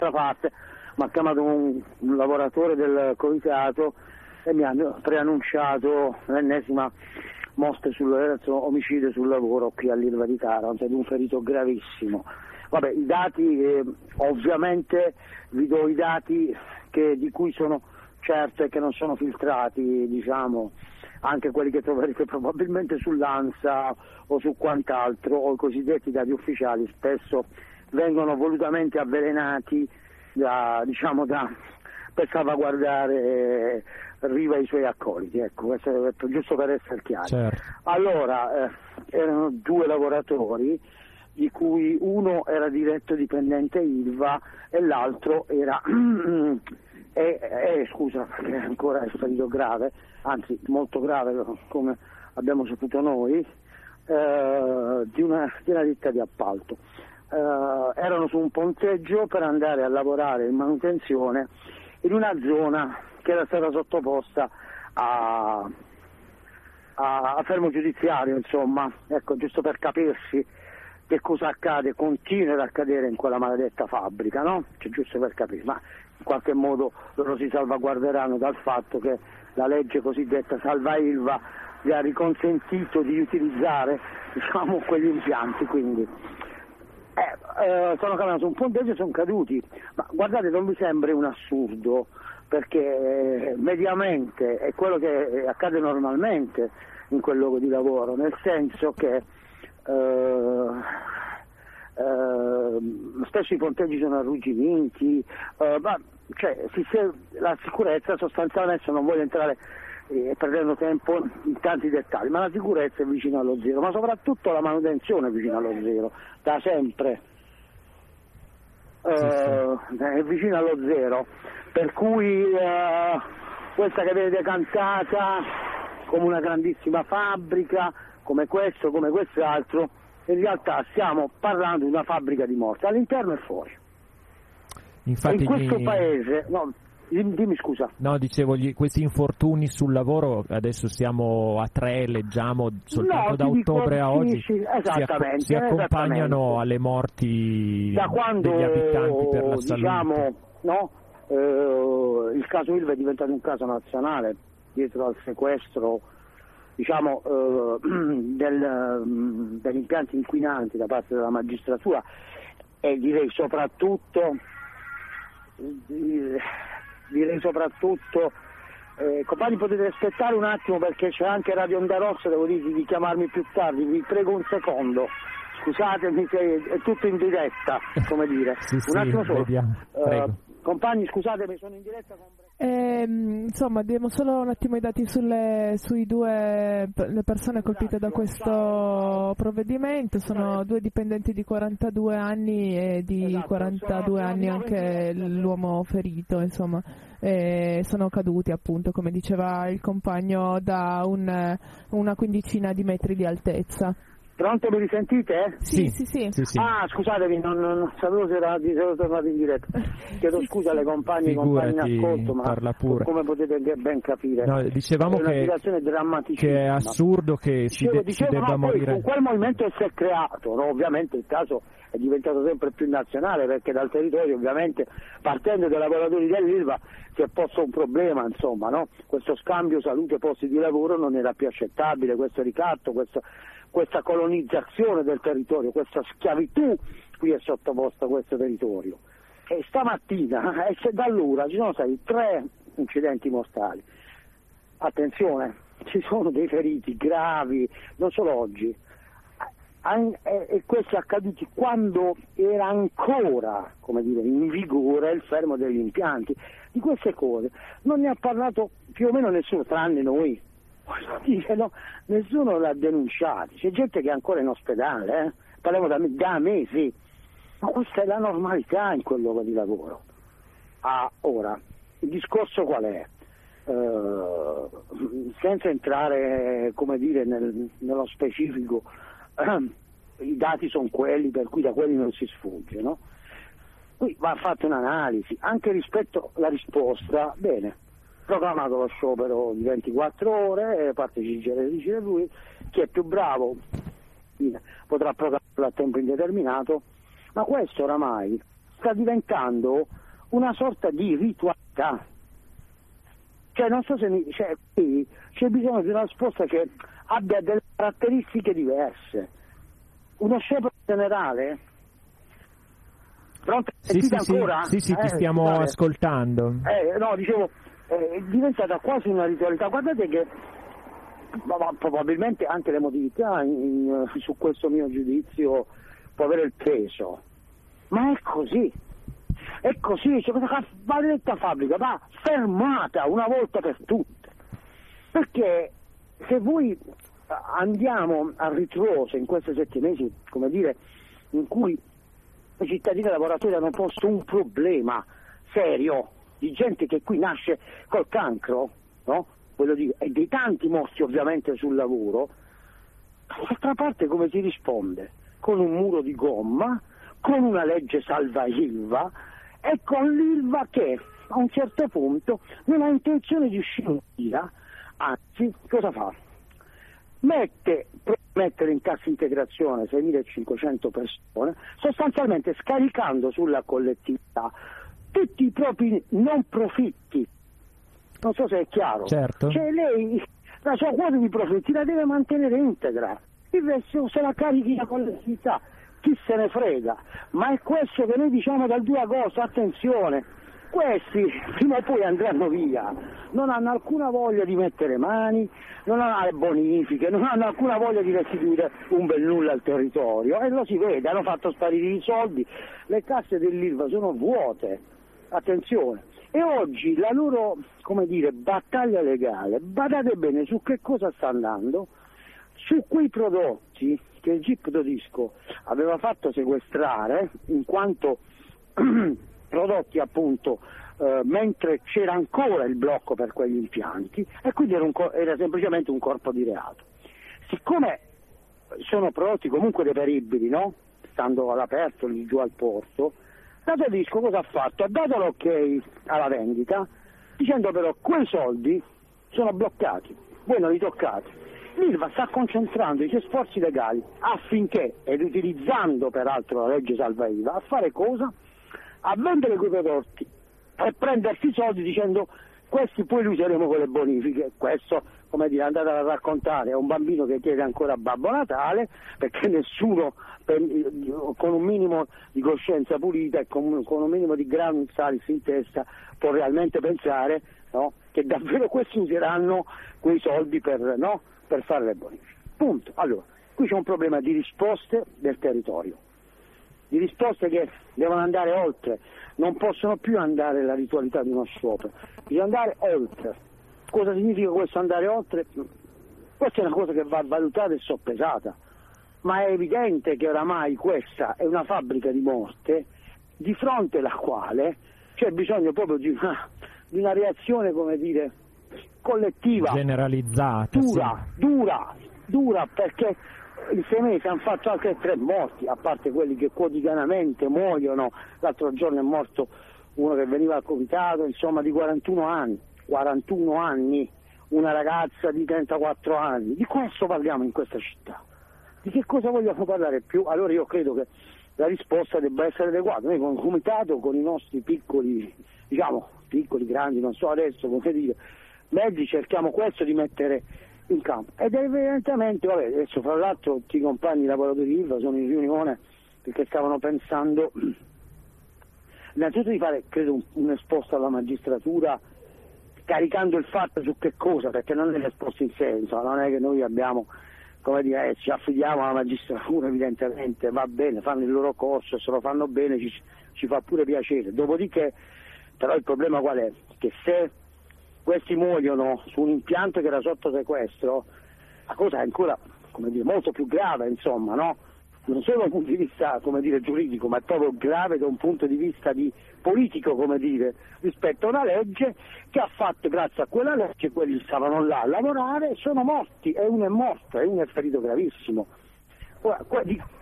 dall'altra parte mi ha chiamato un lavoratore del comitato e mi hanno preannunciato l'ennesima omicidio sul lavoro qui all'Ilva di Taranto, ed un ferito gravissimo. Vabbè, i dati, ovviamente vi do i dati di cui sono certo e che non sono filtrati, diciamo, anche quelli che troverete probabilmente sull'ANSA o su quant'altro, o i cosiddetti dati ufficiali spesso vengono volutamente avvelenati per salvaguardare Riva e i suoi accoliti, ecco, questo è detto giusto per essere chiari. Certo. Allora, erano 2 lavoratori, di cui uno era diretto dipendente Ilva e l'altro era scusa, perché ancora è ferito grave, anzi molto grave come abbiamo saputo noi, di una ditta di appalto. Erano su un ponteggio per andare a lavorare in manutenzione in una zona che era stata sottoposta a fermo giudiziario, insomma, ecco, giusto per capirsi che cosa accade, continua ad accadere in quella maledetta fabbrica, no? Cioè, giusto per capire, ma in qualche modo loro si salvaguarderanno dal fatto che la legge cosiddetta Salva Ilva gli ha riconsentito di utilizzare, diciamo, quegli impianti, quindi sono caduti su un ponteggio e sono caduti, ma guardate, non mi sembra un assurdo, perché mediamente è quello che accade normalmente in quel luogo di lavoro, nel senso che spesso i ponteggi sono arrugginiti, la sicurezza sostanzialmente, non voglio entrare perdendo tempo in tanti dettagli, ma la sicurezza è vicino allo zero, ma soprattutto la manutenzione è vicino allo zero, da sempre è vicino allo zero, per cui questa che vedete cantata come una grandissima fabbrica, come questo, come quest'altro, in realtà stiamo parlando di una fabbrica di morte, all'interno e fuori. Infatti, in questo paese, no, dimmi scusa. No, dicevo, questi infortuni sul lavoro, adesso siamo a 3, leggiamo soltanto da ottobre a oggi, si accompagnano alle morti degli abitanti per la salute. Il caso Ilva è diventato un caso nazionale dietro al sequestro, diciamo, degli impianti inquinanti da parte della magistratura, e direi soprattutto compagni, potete aspettare un attimo perché c'è anche Radio Onda Rossa, devo dirvi di chiamarmi più tardi, vi prego un secondo, scusatemi che è tutto in diretta, come dire. Un attimo solo. Compagni, scusatemi, sono in diretta con... Insomma, diamo solo un attimo i dati sui le persone colpite da questo provvedimento. Sono 2 dipendenti di 42 anni e di 42 anni anche l'uomo ferito, insomma. Sono caduti, appunto, come diceva il compagno, da una quindicina di metri di altezza. Pronto, mi risentite? Sì. Ah, scusatemi, non sapevo se ero tornato in diretta. Chiedo scusa alle compagne e compagni in ascolto, ma come potete ben capire, dicevamo è una situazione drammaticissima. Che è assurdo che si debba morire. Con quel movimento si è creato, no? Ovviamente il caso è diventato sempre più nazionale, perché dal territorio, ovviamente, partendo dai lavoratori dell'Ilva, si è posto un problema, insomma, no? Questo scambio salute posti di lavoro non era più accettabile, questo ricatto, questa colonizzazione del territorio, questa schiavitù cui è sottoposto questo territorio. E stamattina, da allora, ci sono stati 3 incidenti mortali. Attenzione, ci sono dei feriti gravi, non solo oggi, e questi accaduti quando era ancora, come dire, in vigore il fermo degli impianti. Di queste cose non ne ha parlato più o meno nessuno, tranne noi. No, nessuno l'ha denunciato, c'è gente che è ancora in ospedale, parliamo da mesi, ma questa è la normalità in quel luogo di lavoro. Ora, il discorso qual è? Senza entrare, come dire, nello specifico, i dati sono quelli, per cui da quelli non si sfugge, no? Qui va fatta un'analisi, anche rispetto alla risposta, bene, proclamato lo sciopero di 24 ore, parteciperà, dice lui, chi è più bravo potrà proclamarlo a tempo indeterminato, ma questo oramai sta diventando una sorta di ritualità. Cioè, non so se qui c'è bisogno di una risposta che abbia delle caratteristiche diverse. Uno sciopero generale? Pronto? Sì, ancora? Sì, ti stiamo ascoltando. No, dicevo, è diventata quasi una ritualità. Guardate che probabilmente anche l'emotività su questo mio giudizio può avere il peso, ma è così. È così, c'è questa maledetta fabbrica va fermata una volta per tutte, perché se voi andiamo a ritroso in questi 7 mesi, come dire, in cui i cittadini e lavoratori hanno posto un problema serio di gente che qui nasce col cancro, no? Quello e dei tanti morti ovviamente sul lavoro, d'altra parte come si risponde? Con un muro di gomma, con una legge salva Ilva, e con l'Ilva che a un certo punto non ha intenzione di uscire in via, anzi, cosa fa? Mettere in cassa integrazione 6.500 persone, sostanzialmente scaricando sulla collettività tutti i propri non profitti. Non so se è chiaro. Certo. Cioè lei la sua quota di profitti la deve mantenere integra, il resto se la carichi la collettività. Chi se ne frega, ma è questo che noi diciamo dal 2 agosto, attenzione, questi prima o poi andranno via, non hanno alcuna voglia di mettere mani, non hanno le bonifiche, non hanno alcuna voglia di restituire un bel nulla al territorio, e lo si vede, hanno fatto sparire i soldi, le casse dell'Ilva sono vuote, attenzione, e oggi la loro, come dire, battaglia legale, badate bene su che cosa sta andando, su quei prodotti che il GIP Todisco aveva fatto sequestrare in quanto prodotti appunto mentre c'era ancora il blocco per quegli impianti, e quindi era semplicemente un corpo di reato. Siccome sono prodotti comunque deperibili, no? Stando all'aperto lì giù al porto, la Todisco cosa ha fatto? Ha dato l'ok alla vendita dicendo però quei soldi sono bloccati, voi non li toccate. L'Ilva sta concentrando i suoi sforzi legali affinché, ed utilizzando peraltro la legge salva Ilva, a fare cosa? A vendere quei prodotti e prendersi i soldi dicendo questi poi li useremo con le bonifiche. Questo, come dire, andate a raccontare a un bambino che chiede ancora Babbo Natale, perché nessuno con un minimo di coscienza pulita e con un minimo di gran salis in testa può realmente pensare, no, che davvero questi useranno quei soldi per fare le bonifiche. Punto. Allora, qui c'è un problema di risposte del territorio, di risposte che devono andare oltre, non possono più andare la ritualità di uno sciopero, bisogna andare oltre. Cosa significa questo andare oltre? Questa è una cosa che va valutata e soppesata, ma è evidente che oramai questa è una fabbrica di morte di fronte alla quale c'è bisogno proprio di una reazione, come dire, collettiva, generalizzata, dura, perché in 6 mesi hanno fatto anche 3 morti, a parte quelli che quotidianamente muoiono. L'altro giorno è morto uno che veniva al comitato, insomma, di 41 anni, una ragazza di 34 anni. Di questo parliamo in questa città. Di che cosa vogliamo parlare più? Allora io credo che la risposta debba essere adeguata. Noi con il comitato, con i nostri piccoli, grandi, non so adesso come dire, mezzi, cerchiamo questo di mettere in campo, ed evidentemente, adesso fra l'altro tutti i compagni lavoratori di Ilva sono in riunione perché stavano pensando innanzitutto di fare, credo, un esposto alla magistratura, caricando il fatto su che cosa, perché non è l'esposto in senso, non è che noi abbiamo, come dire, ci affidiamo alla magistratura, evidentemente va bene, fanno il loro corso, se lo fanno bene ci fa pure piacere, dopodiché però il problema qual è? Che se questi muoiono su un impianto che era sotto sequestro, la cosa è ancora, come dire, molto più grave, insomma, no? Non solo da un punto di vista, come dire, giuridico, ma è proprio grave da un punto di vista politico, come dire, rispetto a una legge che ha fatto, grazie a quella legge, quelli stavano là a lavorare, sono morti, e uno è morto, e uno è ferito gravissimo. Ora,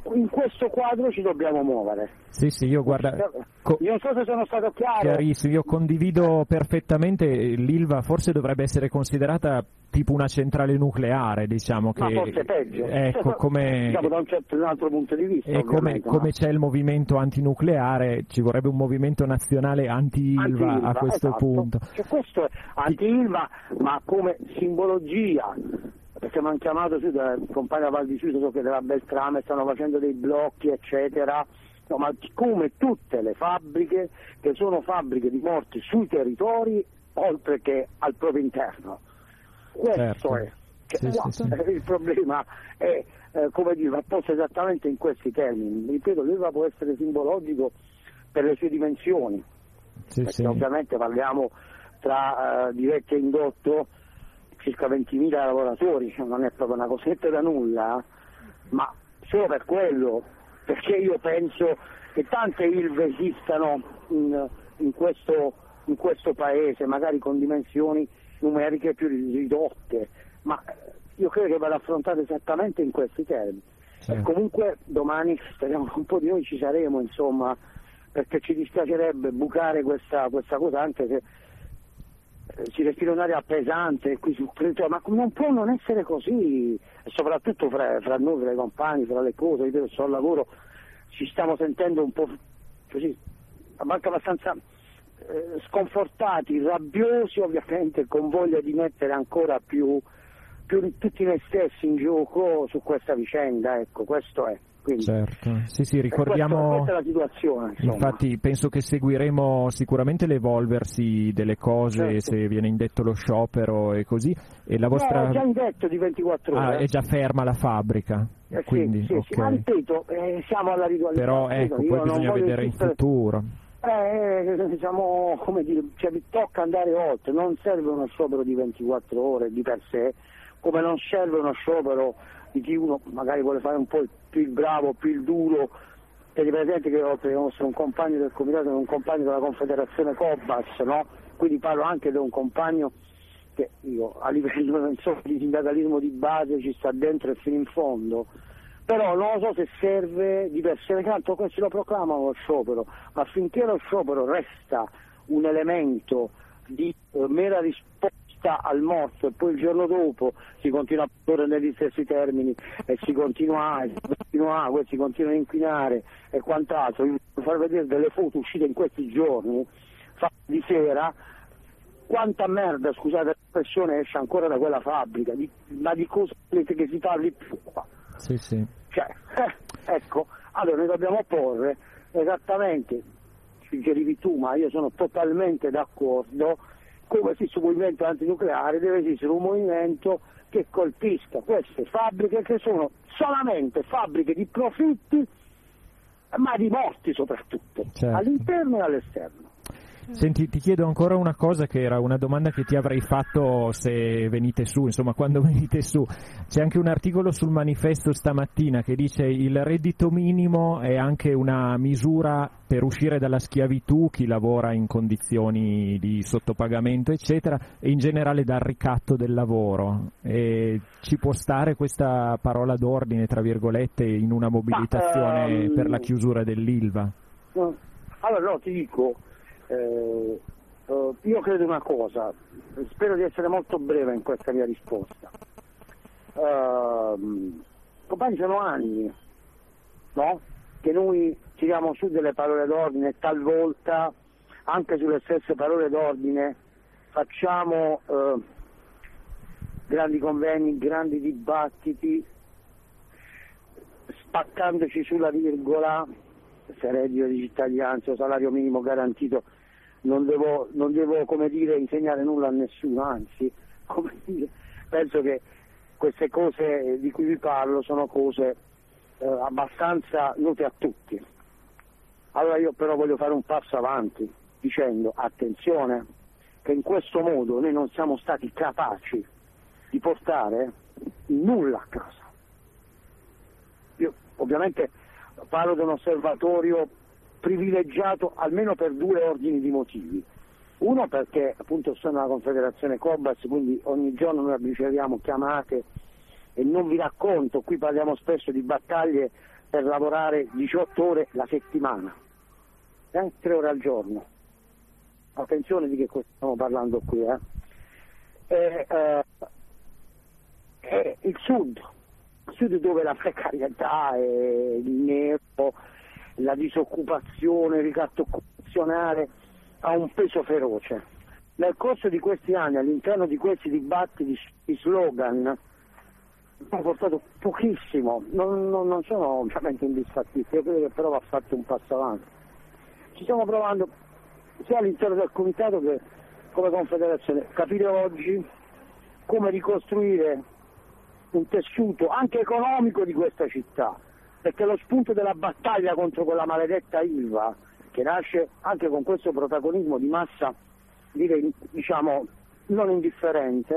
in questo quadro ci dobbiamo muovere. Sì, io guarda... Io non so se sono stato chiaro. Chiarissimo, io condivido perfettamente, l'Ilva forse dovrebbe essere considerata tipo una centrale nucleare, diciamo. Ma che forse peggio. Ecco, come... Diciamo da un altro punto di vista. E come c'è il movimento antinucleare, ci vorrebbe un movimento nazionale anti-Ilva a questo punto. Cioè, questo è anti-Ilva, ma come simbologia. Perché mi hanno chiamato su da compagna Val di Suso, so che della Beltrame stanno facendo dei blocchi, eccetera. No, ma come tutte le fabbriche che sono fabbriche di morti sui territori oltre che al proprio interno. Questo è. Sì. Il problema è, come dire, va posto esattamente in questi termini. Ripeto, l'Ilva può essere simbologico per le sue dimensioni. Perché ovviamente parliamo tra diretto e indotto circa 20.000 lavoratori, non è proprio una cosetta da nulla, ma solo per quello, perché io penso che tante Ilve esistano in questo paese, magari con dimensioni numeriche più ridotte, ma io credo che vada affrontato esattamente in questi termini. E comunque domani speriamo che un po' di noi ci saremo, insomma, perché ci dispiacerebbe bucare questa cosa, anche se si respira un'aria pesante qui sul territorio, ma non può non essere così, soprattutto fra noi, fra i compagni, fra le cose, io sto al lavoro, ci stiamo sentendo un po' così, anche abbastanza sconfortati, rabbiosi ovviamente, con voglia di mettere ancora più tutti noi stessi in gioco su questa vicenda, ecco, questo è. Quindi, certo, sì, ricordiamo. Questa è la situazione. Insomma. Infatti penso che seguiremo sicuramente l'evolversi delle cose, se viene indetto lo sciopero e così. E la vostra... No, è già indetto di 24 ore. È già ferma la fabbrica. Quindi, sì, okay. Ma ripeto, siamo alla ritualità. Però ecco, poi bisogna vedere in futuro. Diciamo, come dire, cioè, tocca andare oltre, non serve uno sciopero di 24 ore di per sé, come non serve uno sciopero di chi uno magari vuole fare un po' più il bravo, più il duro. Tieni presente che oltre che essere un compagno del comitato, un compagno della Confederazione Cobas, no? Quindi parlo anche di un compagno che io a livello di sindacalismo di base ci sta dentro e fino in fondo, però non so se serve di per sé, tanto questi lo proclamano lo sciopero, ma finché lo sciopero resta un elemento di mera risposta al morto e poi il giorno dopo si continua a porre negli stessi termini e si continua, questi continuano a inquinare e quant'altro. Vi voglio far vedere delle foto uscite in questi giorni, di sera, quanta merda, scusate l'espressione, esce ancora da quella fabbrica, ma di cosa volete che si parli più qua? Sì. Cioè, ecco, allora noi dobbiamo porre esattamente, suggerivi tu, ma io sono totalmente d'accordo, come esiste un movimento antinucleare deve esistere un movimento che colpisca queste fabbriche che sono solamente fabbriche di profitti, ma di morti soprattutto, all'interno e all'esterno. Senti, ti chiedo ancora una cosa che era una domanda che ti avrei fatto se venite su, insomma quando venite su. C'è anche un articolo sul Manifesto stamattina che dice il reddito minimo è anche una misura per uscire dalla schiavitù, chi lavora in condizioni di sottopagamento eccetera, e in generale dal ricatto del lavoro. E ci può stare questa parola d'ordine, tra virgolette, in una mobilitazione per la chiusura dell'Ilva? Allora no, ti dico, io credo una cosa, spero di essere molto breve in questa mia risposta. Compagni, sono anni, no? Che noi tiriamo su delle parole d'ordine e talvolta anche sulle stesse parole d'ordine facciamo grandi convegni, grandi dibattiti, spaccandoci sulla virgola, se reddito di cittadinanza o salario minimo garantito. Non devo come dire insegnare nulla a nessuno, anzi, come dire, penso che queste cose di cui vi parlo sono cose abbastanza note a tutti. Allora io però voglio fare un passo avanti dicendo attenzione che in questo modo noi non siamo stati capaci di portare nulla a casa. Io ovviamente parlo di un osservatorio privilegiato almeno per due ordini di motivi. Uno perché appunto sono alla Confederazione Cobas, quindi ogni giorno noi riceviamo chiamate e non vi racconto, qui parliamo spesso di battaglie per lavorare 18 ore la settimana, 3 ore al giorno. Attenzione di che cosa stiamo parlando qui, è il sud dove la precarietà, il nero, la disoccupazione, il ricatto occupazionale ha un peso feroce. Nel corso di questi anni, all'interno di questi dibattiti, di slogan, hanno portato pochissimo, non sono ovviamente indisfattibili, io credo che però va fatto un passo avanti. Ci stiamo provando sia all'interno del comitato che come confederazione capire oggi come ricostruire un tessuto anche economico di questa città, perché lo spunto della battaglia contro quella maledetta Ilva, che nasce anche con questo protagonismo di massa, direi, diciamo, non indifferente,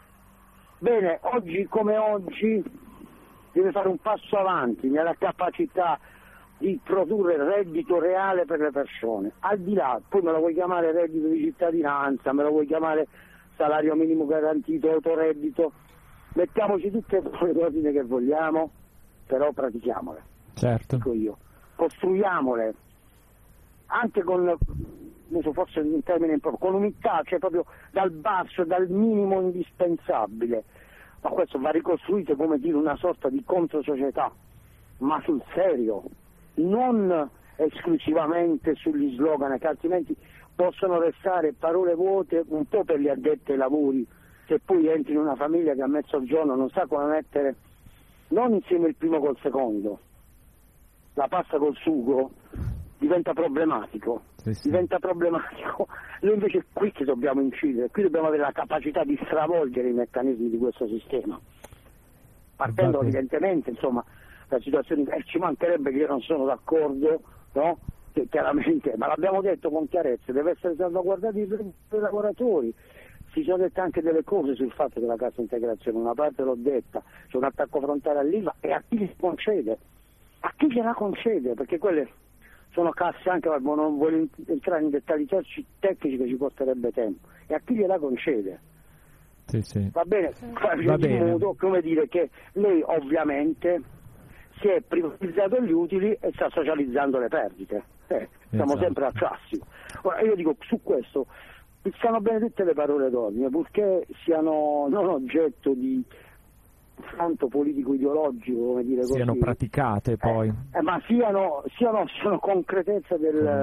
bene, oggi come oggi deve fare un passo avanti nella capacità di produrre reddito reale per le persone, al di là, poi me lo vuoi chiamare reddito di cittadinanza, me lo vuoi chiamare salario minimo garantito, autoreddito, mettiamoci tutte le ordine che vogliamo, però pratichiamole. Certo. Dico io, costruiamole anche con, forse in termini con umiltà, cioè proprio dal basso, dal minimo indispensabile, ma questo va ricostruito, come dire, una sorta di controsocietà, ma sul serio, non esclusivamente sugli slogan, che altrimenti possono restare parole vuote un po' per gli addetti ai lavori, se poi entri in una famiglia che a mezzogiorno non sa come mettere, non insieme il primo col secondo, la pasta col sugo, diventa problematico. Sì. Diventa problematico. Noi invece è qui che dobbiamo incidere, qui dobbiamo avere la capacità di stravolgere i meccanismi di questo sistema, partendo evidentemente, insomma, da situazioni, ci mancherebbe che io non sono d'accordo, no? Che chiaramente, ma l'abbiamo detto con chiarezza, deve essere salvaguardato i lavoratori. Si sono dette anche delle cose sul fatto della cassa integrazione, una parte l'ho detta, c'è un attacco frontale all'IVA e a chi li concede, a chi gliela concede, perché quelle sono casse anche, non voglio entrare in dettagli tecnici che ci costerebbe tempo, e a chi gliela concede. Sì. Va bene, va bene. Modo, come dire che lei ovviamente si è privatizzato gli utili e sta socializzando le perdite, siamo sempre al classico. Ora io dico, su questo stanno bene tutte le parole d'ordine, purché siano non oggetto di confronto politico-ideologico, come dire così, siano praticate poi, ma siano concretezza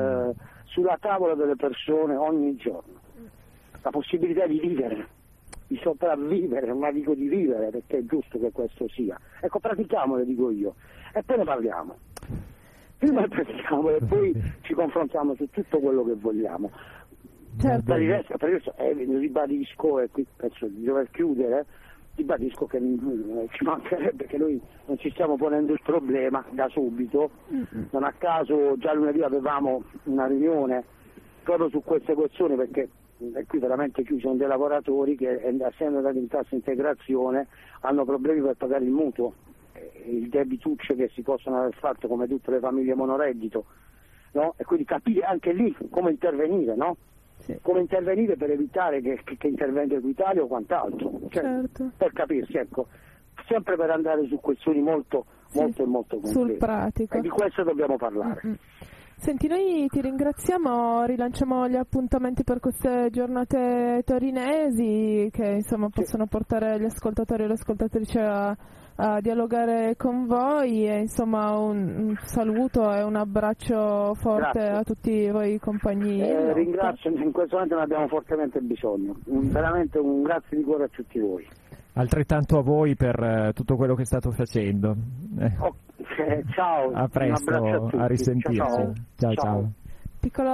sulla tavola delle persone ogni giorno, la possibilità di vivere, di sopravvivere, ma dico di vivere, perché è giusto che questo sia. Ecco, pratichiamole, dico io, e poi ne parliamo. Prima pratichiamole e poi ci confrontiamo su tutto quello che vogliamo. Certo. Per il resto ribadisco, e qui penso di dover chiudere, ribadisco che ci mancherebbe che noi non ci stiamo ponendo il problema da subito. Non a caso già lunedì avevamo una riunione proprio su queste questioni, perché qui veramente ci sono dei lavoratori che, essendo andati in cassa integrazione, hanno problemi per pagare il mutuo, il debituccio che si possono aver fatto come tutte le famiglie monoreddito, no? E quindi capire anche lì come intervenire, no? Sì. Come intervenire per evitare che intervenga Equitalia o quant'altro, cioè, certo. Per capirsi, ecco, sempre per andare su questioni molto concrete. Sul pratico. E di questo dobbiamo parlare. Senti, noi ti ringraziamo, rilanciamo gli appuntamenti per queste giornate torinesi che insomma possono portare gli ascoltatori e le ascoltatrici a dialogare con voi, e insomma un saluto e un abbraccio forte. Grazie a tutti voi compagni. Ringrazio, in questo momento ne abbiamo fortemente bisogno, veramente un grazie di cuore a tutti voi. Altrettanto a voi per tutto quello che state facendo. Ciao, a presto, un abbraccio a tutti. a risentirci. Ciao. Piccolo